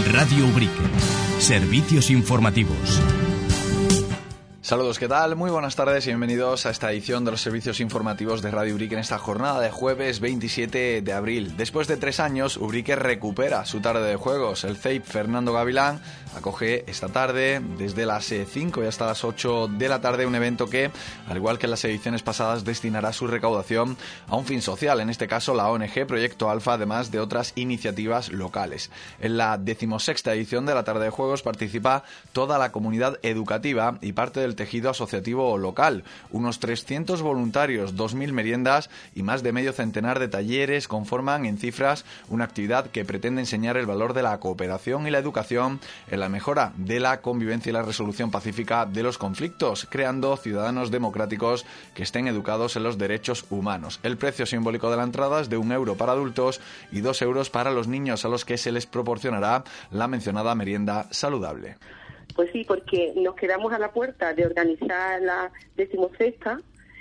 Radio Ubrique. Servicios informativos. Saludos, ¿qué tal? Muy buenas tardes y bienvenidos a esta edición de los servicios informativos de Radio Ubrique en esta jornada de jueves 27 de abril. Después de 3 años, Ubrique recupera su tarde de juegos. El CEIP Fernando Gavilán acoge esta tarde desde las 5 y hasta las 8 de la tarde un evento que, al igual que en las ediciones pasadas, destinará su recaudación a un fin social, en este caso la ONG Proyecto Alfa, además de otras iniciativas locales. En la 16ª edición de la tarde de juegos participa toda la comunidad educativa y parte del tejido asociativo local, unos 300 voluntarios, 2.000 meriendas y más de medio centenar de talleres conforman en cifras una actividad que pretende enseñar el valor de la cooperación y la educación en la mejora de la convivencia y la resolución pacífica de los conflictos, creando ciudadanos democráticos que estén educados en los derechos humanos. El precio simbólico de la entrada es de €1 para adultos y €2 para los niños, a los que se les proporcionará la mencionada merienda saludable. Pues sí, porque nos quedamos a la puerta de organizar la 16ª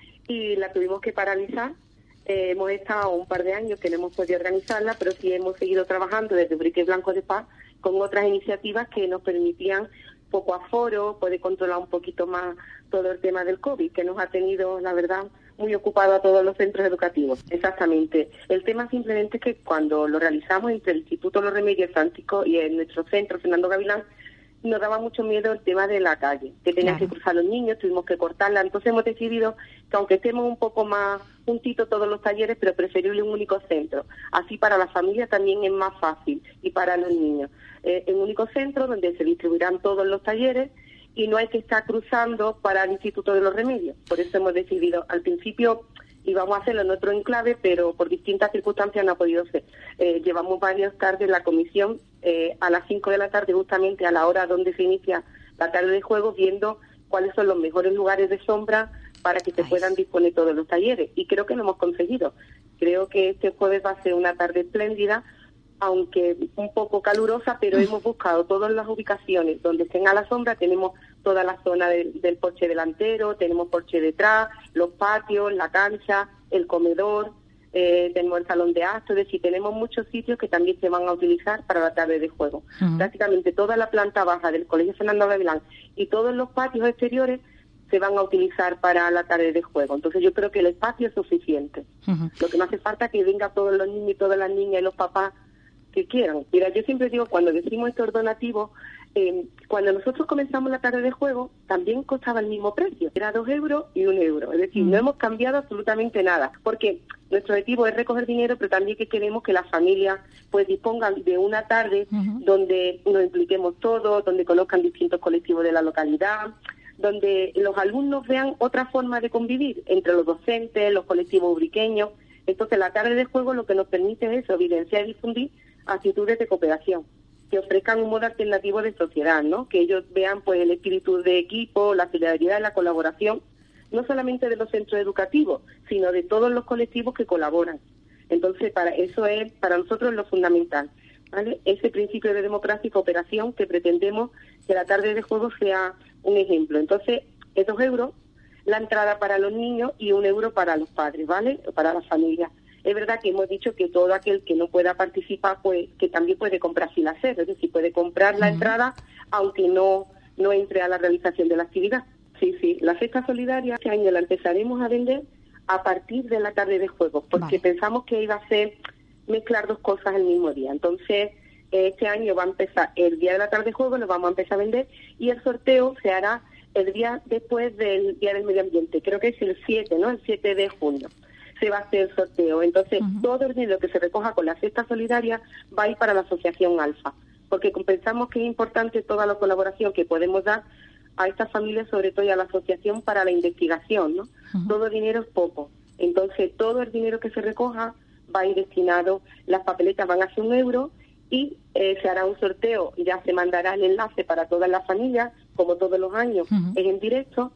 y la tuvimos que paralizar. Hemos estado un par de años que no hemos podido organizarla, pero sí hemos seguido trabajando desde Ubrique Blanco de Paz con otras iniciativas que nos permitían poco aforo, poder controlar un poquito más todo el tema del COVID, que nos ha tenido, la verdad, muy ocupado a todos los centros educativos. Exactamente. El tema simplemente es que cuando lo realizamos entre el Instituto Los Remedios Francisco y en nuestro centro, Fernando Gavilán, nos daba mucho miedo el tema de la calle, que tenían que cruzar los niños, tuvimos que cortarla. Entonces hemos decidido que aunque estemos un poco más juntitos todos los talleres, pero preferible un único centro. Así para la familia también es más fácil y para los niños. En un único centro donde se distribuirán todos los talleres y no hay que estar cruzando para el Instituto de los Remedios. Por eso hemos decidido, al principio íbamos a hacerlo en otro enclave, pero por distintas circunstancias no ha podido ser. Llevamos varias tardes la comisión a las 5 de la tarde, justamente a la hora donde se inicia la tarde de juegos, viendo cuáles son los mejores lugares de sombra para que se puedan disponer todos los talleres. Y creo que lo hemos conseguido. Creo que este jueves va a ser una tarde espléndida, aunque un poco calurosa, pero hemos buscado todas las ubicaciones donde estén a la sombra. Tenemos toda la zona del porche delantero, tenemos porche detrás, los patios, la cancha, el comedor, tenemos el salón de actos, es decir, tenemos muchos sitios que también se van a utilizar para la tarde de juego. Prácticamente toda la planta baja del Colegio Fernando Gavilán y todos los patios exteriores se van a utilizar para la tarde de juego. Entonces yo creo que el espacio es suficiente. Lo que no hace falta es que vengan todos los niños y todas las niñas y los papás que quieran. Mira, yo siempre digo, cuando decimos estos donativos, cuando nosotros comenzamos la tarde de juego, también costaba el mismo precio. Era €2 y €1. Es decir, no hemos cambiado absolutamente nada, porque nuestro objetivo es recoger dinero, pero también que queremos que las familias pues dispongan de una tarde donde nos impliquemos todos, donde conozcan distintos colectivos de la localidad, donde los alumnos vean otra forma de convivir entre los docentes, los colectivos ubriqueños. Entonces, la tarde de juego lo que nos permite es eso, evidenciar y difundir actitudes de cooperación, que ofrezcan un modo alternativo de sociedad, ¿no? Que ellos vean pues el espíritu de equipo, la solidaridad y la colaboración, no solamente de los centros educativos, sino de todos los colectivos que colaboran. Entonces, eso es para nosotros lo fundamental, ¿vale? Ese principio de democracia y cooperación que pretendemos que la tarde de juego sea un ejemplo. Entonces, es €2 la entrada para los niños y €1 para los padres, ¿vale? Para las familias. Es verdad que hemos dicho que todo aquel que no pueda participar, pues que también puede comprar sin hacer, es decir, puede comprar la entrada aunque no entre a la realización de la actividad. Sí, la cesta solidaria este año la empezaremos a vender a partir de la tarde de juegos, porque pensamos que iba a ser mezclar dos cosas el mismo día. Entonces, este año va a empezar el día de la tarde de juegos, lo vamos a empezar a vender y el sorteo se hará el día después del Día del Medio Ambiente. Creo que es el 7, ¿no? El 7 de junio. Se va a hacer el sorteo. Entonces, todo el dinero que se recoja con la cesta solidaria va a ir para la Asociación Alfa, porque pensamos que es importante toda la colaboración que podemos dar a estas familias, sobre todo y a la asociación para la investigación, ¿no? Todo el dinero es poco. Entonces, todo el dinero que se recoja va a ir destinado, las papeletas van a ser €1 y se hará un sorteo, ya se mandará el enlace para todas las familias, como todos los años, es en directo,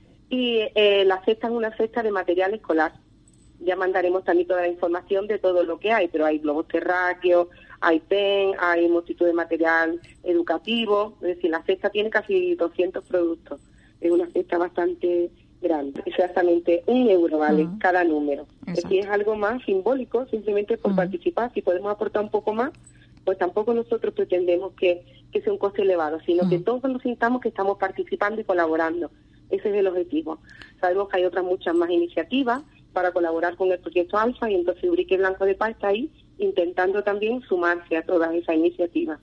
y la cesta es una cesta de material escolar. Ya mandaremos también toda la información de todo lo que hay, pero hay globos terráqueos, hay pen, hay multitud de material educativo, es decir, la cesta tiene casi 200 productos, es una cesta bastante grande, exactamente €1 vale cada número. Es decir, es algo más simbólico, simplemente por participar, si podemos aportar un poco más, pues tampoco nosotros pretendemos que sea un coste elevado, sino que todos nos sintamos que estamos participando y colaborando. Ese es el objetivo. Sabemos que hay otras muchas más iniciativas para colaborar con el proyecto Alfa, y entonces Ubrique Blanco de Paz está ahí intentando también sumarse a todas esas iniciativas.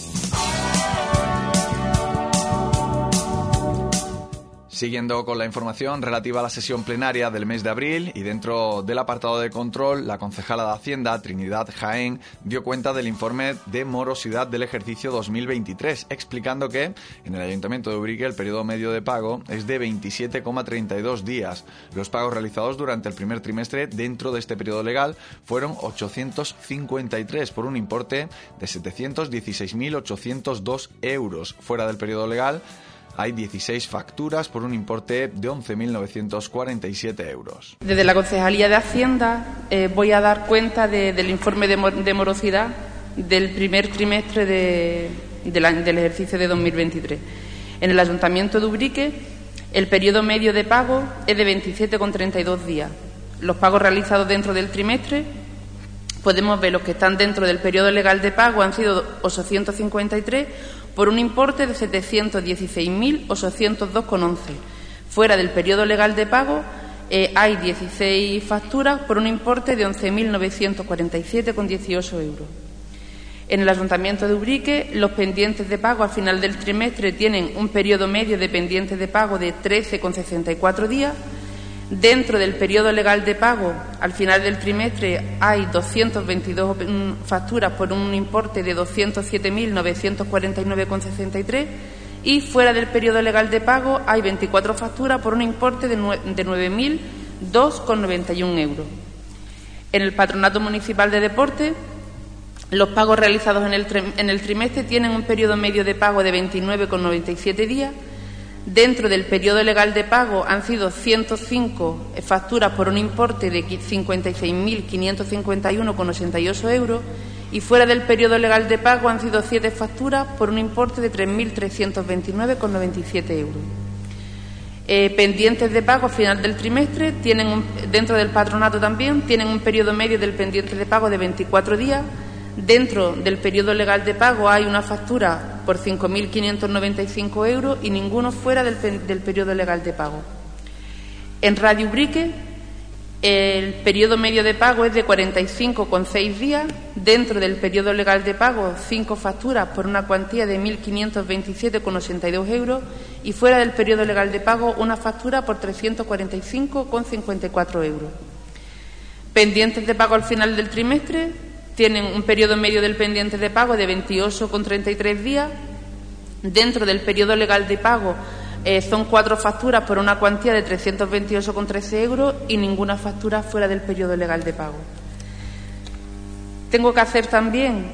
Siguiendo con la información relativa a la sesión plenaria del mes de abril, y dentro del apartado de control, la concejala de Hacienda, Trinidad Jaén, dio cuenta del informe de morosidad del ejercicio 2023, explicando que en el Ayuntamiento de Ubrique el periodo medio de pago es de 27,32 días. Los pagos realizados durante el primer trimestre dentro de este periodo legal fueron 853 por un importe de 716.802 euros. Fuera del periodo legal hay 16 facturas por un importe de 11.947 euros. Desde la Concejalía de Hacienda voy a dar cuenta del informe de morosidad del primer trimestre del ejercicio de 2023. En el Ayuntamiento de Ubrique, el periodo medio de pago es de 27,32 días. Los pagos realizados dentro del trimestre, podemos ver los que están dentro del periodo legal de pago, han sido 853 por un importe de 716.802,11. Fuera del periodo legal de pago hay 16 facturas por un importe de 11.947,18 euros. En el Ayuntamiento de Ubrique, los pendientes de pago al final del trimestre tienen un periodo medio de pendientes de pago de 13,64 días. Dentro del periodo legal de pago, al final del trimestre, hay 222 facturas por un importe de 207.949,63, y fuera del periodo legal de pago hay 24 facturas por un importe de 9.002,91 euros. En el Patronato Municipal de Deporte, los pagos realizados en el trimestre tienen un periodo medio de pago de 29,97 días. Dentro del periodo legal de pago han sido 105 facturas por un importe de 56.551,88 euros, y fuera del periodo legal de pago han sido 7 facturas por un importe de 3.329,97 euros. Pendientes de pago al final del trimestre, dentro del patronato también, tienen un periodo medio del pendiente de pago de 24 días. Dentro del periodo legal de pago hay una factura por 5.595 euros y ninguno fuera del periodo legal de pago. En Radio Ubrique, el periodo medio de pago es de 45,6 días. Dentro del periodo legal de pago, 5 facturas por una cuantía de 1.527,82 euros, y fuera del periodo legal de pago, una factura por 345,54 euros. Pendientes de pago al final del trimestre tienen un periodo medio del pendiente de pago de 28,33 días. Dentro del periodo legal de pago son 4 facturas por una cuantía de 328,13 euros y ninguna factura fuera del periodo legal de pago. Tengo que hacer también,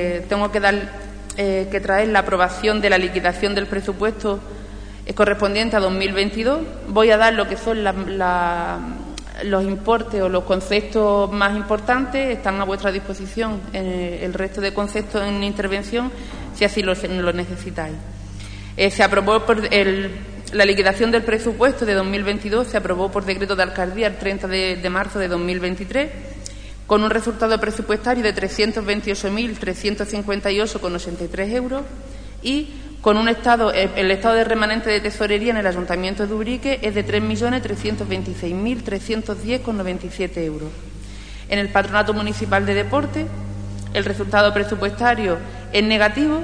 que traer la aprobación de la liquidación del presupuesto correspondiente a 2022. Voy a dar lo que son los importes o los conceptos más importantes. Están a vuestra disposición el resto de conceptos en intervención, si así lo necesitáis. Se aprobó la liquidación del presupuesto de 2022, se aprobó por decreto de alcaldía el 30 de marzo de 2023, con un resultado presupuestario de 328.358,83 euros, y con el estado de remanente de tesorería en el Ayuntamiento de Ubrique es de 3.326.310,97 euros. En el Patronato Municipal de Deporte, el resultado presupuestario es negativo,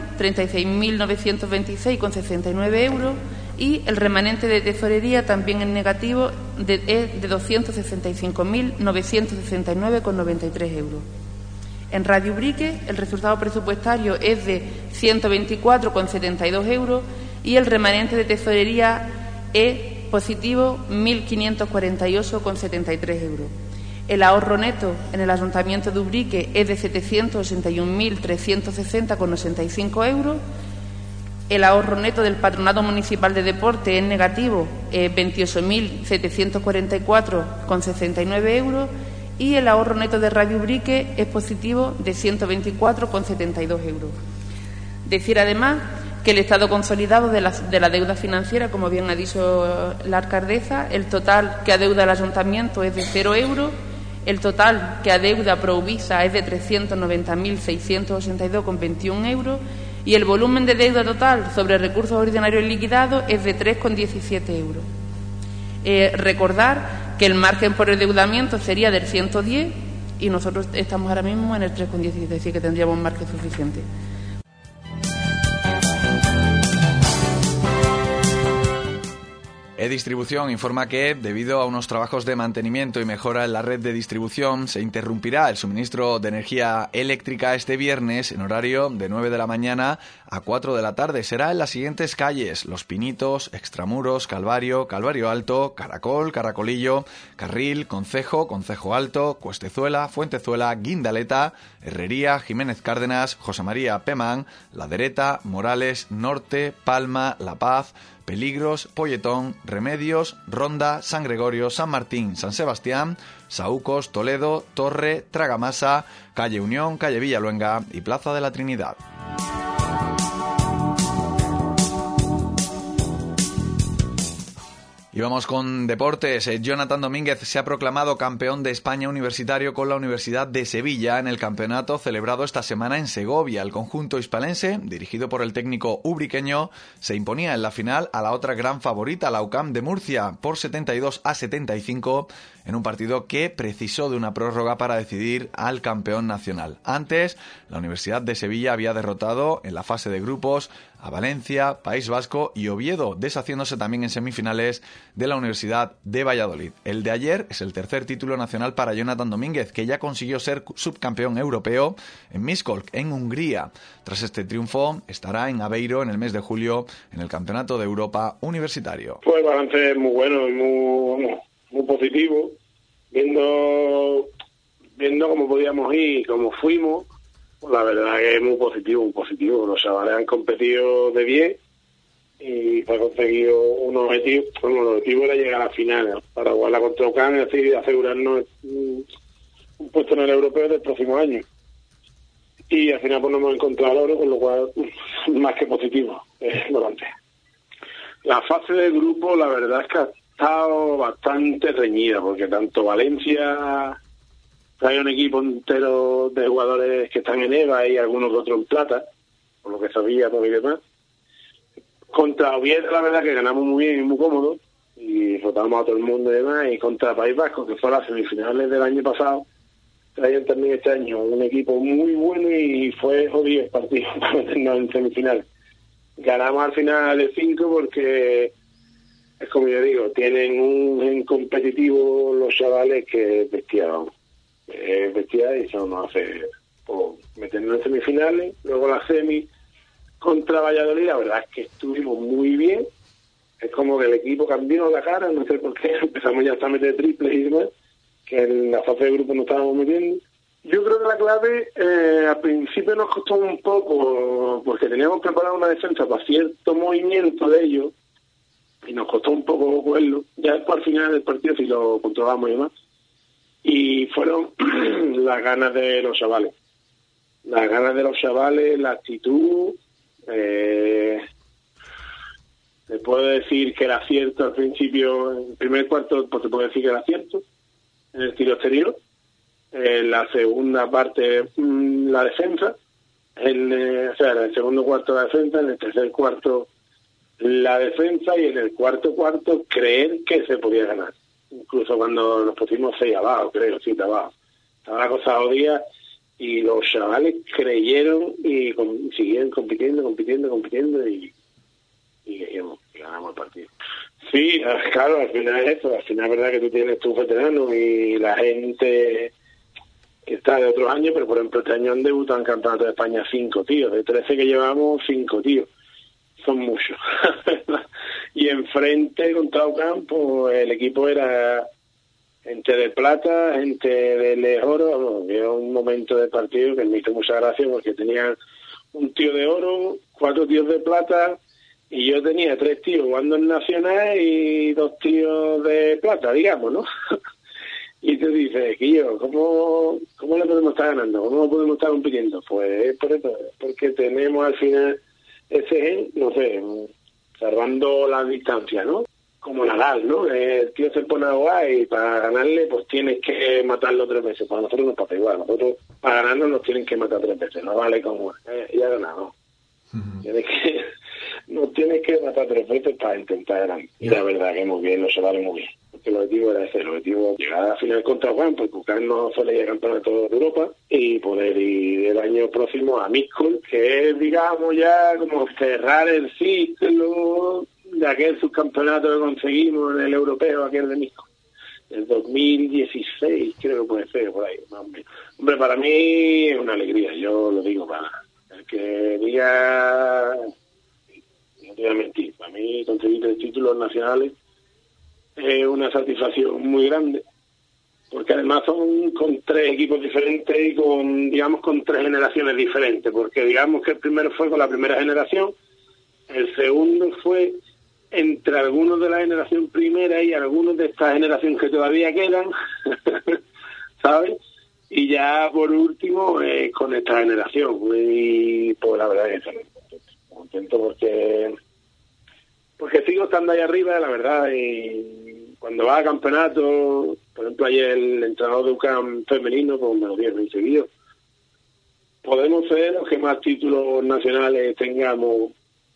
36.926,69 euros, y el remanente de tesorería también es negativo, es de 265.969,93 euros. En Radio Ubrique, el resultado presupuestario es de 124,72 euros y el remanente de tesorería es positivo, 1.548,73 euros. El ahorro neto en el Ayuntamiento de Ubrique es de 781.360,85 euros. El ahorro neto del Patronato Municipal de Deporte es negativo, 28.744,69 euros. Y el ahorro neto de Radio Ubrique es positivo de 124,72 euros. Decir además que el estado consolidado de la deuda financiera, como bien ha dicho la alcaldesa, el total que adeuda el ayuntamiento es de 0 euros, El total que adeuda Provisa es de 390.682,21 euros y el volumen de deuda total sobre recursos ordinarios liquidados es de 3,17 euros. Recordar que el margen por endeudamiento sería del 110 y nosotros estamos ahora mismo en el 3,17, es decir, que tendríamos margen suficiente. E-Distribución informa que, debido a unos trabajos de mantenimiento y mejora en la red de distribución, se interrumpirá el suministro de energía eléctrica este viernes en horario de 9 de la mañana a 4 de la tarde. Será en las siguientes calles: Los Pinitos, Extramuros, Calvario, Calvario Alto, Caracol, Caracolillo, Carril, Concejo, Concejo Alto, Cuestezuela, Fuentezuela, Guindaleta, Herrería, Jiménez Cárdenas, José María Pemán, La Dereta, Morales, Norte, Palma, La Paz, Peligros, Polletón, Remedios, Ronda, San Gregorio, San Martín, San Sebastián, Saúcos, Toledo, Torre, Tragamasa, Calle Unión, Calle Villaluenga y Plaza de la Trinidad. Y vamos con deportes. Jonathan Domínguez se ha proclamado campeón de España universitario con la Universidad de Sevilla en el campeonato celebrado esta semana en Segovia. El conjunto hispalense, dirigido por el técnico ubriqueño, se imponía en la final a la otra gran favorita, la UCAM de Murcia, por 72-75 en un partido que precisó de una prórroga para decidir al campeón nacional. Antes, la Universidad de Sevilla había derrotado en la fase de grupos a Valencia, País Vasco y Oviedo, deshaciéndose también en semifinales de la Universidad de Valladolid. El de ayer es el tercer título nacional para Jonathan Domínguez, que ya consiguió ser subcampeón europeo en Miskolc, en Hungría. Tras este triunfo, estará en Aveiro en el mes de julio en el Campeonato de Europa Universitario. Pues el balance es muy bueno y muy positivo, viendo cómo podíamos ir y cómo fuimos. La verdad que es muy positivo. Los chavales han competido de bien y han conseguido un objetivo. Bueno, el objetivo era llegar a la final, ¿no? Para jugarla contra UCAM, es decir, asegurarnos un puesto en el europeo del próximo año. Y al final pues nos hemos encontrado el oro, con lo cual más que positivo es volante. La fase de grupo, la verdad es que ha estado bastante reñida, porque tanto Valencia... Hay un equipo entero de jugadores que están en EVA y algunos otros en plata, por lo que sabíamos y demás. Contra Oviedo, la verdad que ganamos muy bien y muy cómodo, y rotamos a todo el mundo y demás. Y contra País Vasco, que fue las semifinales del año pasado, traían también este año un equipo muy bueno y fue jodido el partido para meternos en semifinales. Ganamos al final de 5 porque, es como yo digo, tienen un competitivo los chavales que es bestia, vamos. Bestia, y eso nos hace meternos en semifinales. Luego la semi contra Valladolid, la verdad es que estuvimos muy bien. Es como que el equipo cambió la cara, no sé por qué, empezamos ya hasta a meter triples y demás, que en la fase de grupo no estábamos metiendo. Yo creo que la clave al principio nos costó un poco, porque teníamos preparado una defensa para cierto movimiento de ellos, y nos costó un poco cogerlo. Ya después al final del partido sí lo controlamos y demás. Y fueron las ganas de los chavales. La actitud. Te puedo decir que el acierto al principio, en el primer cuarto, pues te puedo decir que el acierto en el tiro exterior. En la segunda parte, la defensa. En el segundo cuarto, la defensa. En el tercer cuarto, la defensa. Y en el cuarto, creer que se podía ganar. Incluso cuando nos pusimos 6 abajo, creo, 7 abajo. Estaba la cosa jodida y los chavales creyeron y siguieron compitiendo y ganamos el partido. Sí, claro, al final es eso. Al final es verdad que tú tienes tus veteranos y la gente que está de otros años, pero por ejemplo este año han debutado en Campeonato de España 5 tíos. De 13 que llevamos, 5 tíos. Son muchos. Y enfrente contra UCAM, pues el equipo era gente de plata, gente de oro. Era un momento de partido que me hizo mucha gracia porque tenían un tío de oro, 4 tíos de plata, y yo tenía 3 tíos jugando en Nacional y 2 tíos de plata, digamos, ¿no? Y tú dices, Quillo, ¿cómo le podemos estar ganando? ¿Cómo podemos estar compitiendo? Pues por eso, porque tenemos al final ese, no sé, cerrando la distancia, ¿no? como Nadal, ¿no? El tío se pone a jugar y para ganarle pues tienes que matarlo 3 veces. Para nosotros nos pasa igual. Nosotros para ganarnos nos tienen que matar 3 veces. No vale como ya ganado. Nos tienes que matar 3 veces para intentar ganar. Y la verdad que muy bien, nos vale muy bien. Porque el objetivo era ese, el objetivo llegar a la final contra Juan, porque Juan no suele ir a campeonato de Europa y poder ir el año próximo a Miskolc, que es, digamos, ya como cerrar el ciclo de aquel subcampeonato que conseguimos en el europeo, aquel de Miskolc, el 2016, creo que puede ser, por ahí, más o menos. Hombre, para mí es una alegría, yo lo digo, para el que diga, no te voy a mentir, para mí conseguir 3 títulos nacionales es una satisfacción muy grande, porque además son con 3 equipos diferentes y con 3 generaciones diferentes, porque digamos que el primero fue con la primera generación, el segundo fue entre algunos de la generación primera y algunos de esta generación que todavía quedan, ¿sabes? Y ya por último con esta generación, y pues la verdad es que estoy contento porque sigo estando ahí arriba, la verdad, y cuando va a campeonato, por ejemplo ayer el entrenador de UCAM femenino, pues me lo dieron enseguida, podemos ser los que más títulos nacionales tengamos.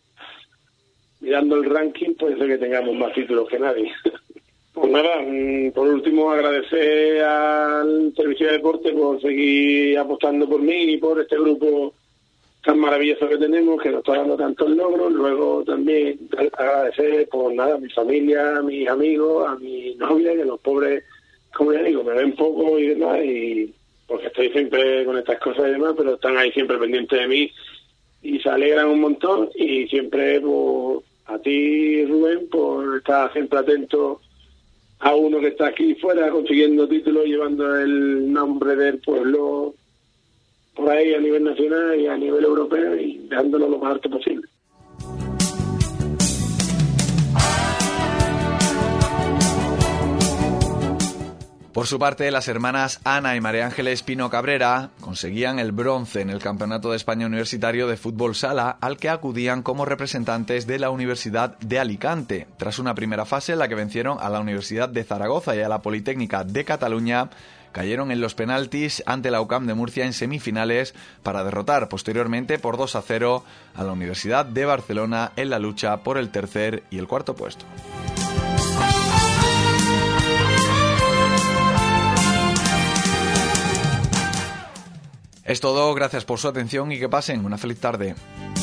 Mirando el ranking, puede ser que tengamos más títulos que nadie. Pues nada, por último agradecer al Servicio de Deporte por seguir apostando por mí y por este grupo tan maravilloso que tenemos, que nos está dando tantos logros. Luego también agradecer por nada a mi familia, a mis amigos, a mi novia, que los pobres, como ya digo, me ven poco y demás, y porque estoy siempre con estas cosas y demás, pero están ahí siempre pendientes de mí y se alegran un montón. Y siempre pues, a ti, Rubén, por estar siempre atento a uno que está aquí fuera consiguiendo títulos, llevando el nombre del pueblo por ahí a nivel nacional y a nivel europeo y dejándolo lo más alto posible. Por su parte, las hermanas Ana y María Ángeles Pino Cabrera conseguían el bronce en el Campeonato de España Universitario de Fútbol Sala, al que acudían como representantes de la Universidad de Alicante, tras una primera fase en la que vencieron a la Universidad de Zaragoza y a la Politécnica de Cataluña. Cayeron en los penaltis ante la UCAM de Murcia en semifinales para derrotar posteriormente por 2-0 a la Universidad de Barcelona en la lucha por el tercer y el cuarto puesto. Es todo, gracias por su atención y que pasen una feliz tarde.